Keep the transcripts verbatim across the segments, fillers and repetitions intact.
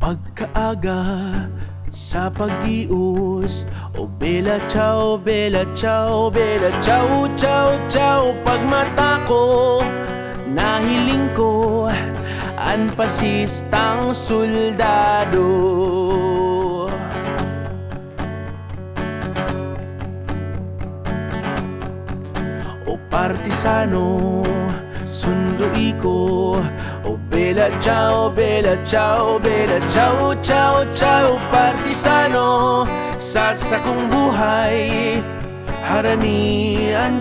Pagkaaga sa pag-ius, o bella ciao, bella ciao, bella ciao, ciao, ciao. Pag mata ko, nahiling ko, anpasistang soldado. O partisano, sundui ko, o bella ciao, bella ciao, bella ciao, ciao, ciao. Partisano, sa sakong buhay, haranian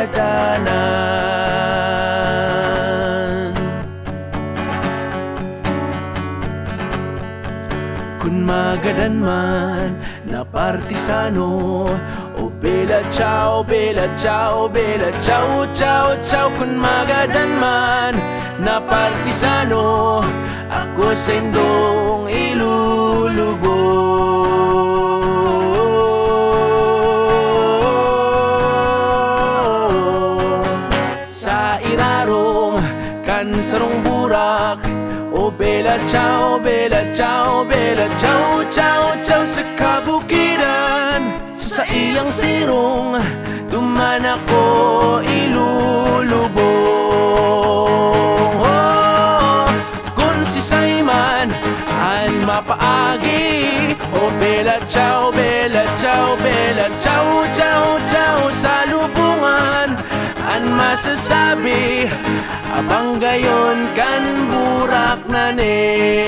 kagadanan. Kung magadan man na partisano, o bella ciao, bella ciao, bella ciao, ciao, ciao. Kung magadan man na partisano, ako sa indong ilulubog. Sa irarong kansarong burak, o bella ciao, bella ciao, bella ciao, ciao, ciao. Sa kabukiran, sa iyang sirong, duman ako ilulubong. Oh, kung si Simon ang mapaagi, o bella ciao, bella ciao, bella ciao, ciao, ciao. Sa lubungan ang masasabi, abang gayon kan burak na ne.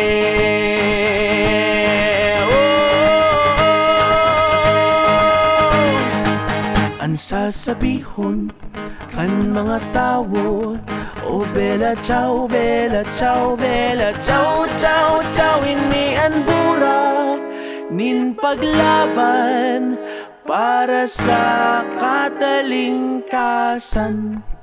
Ang sasabihon kan mga tao, o bella ciao, bella ciao, bella ciao, ciao, ciao. Ini ang burak nin paglaban para sa katalingkasan.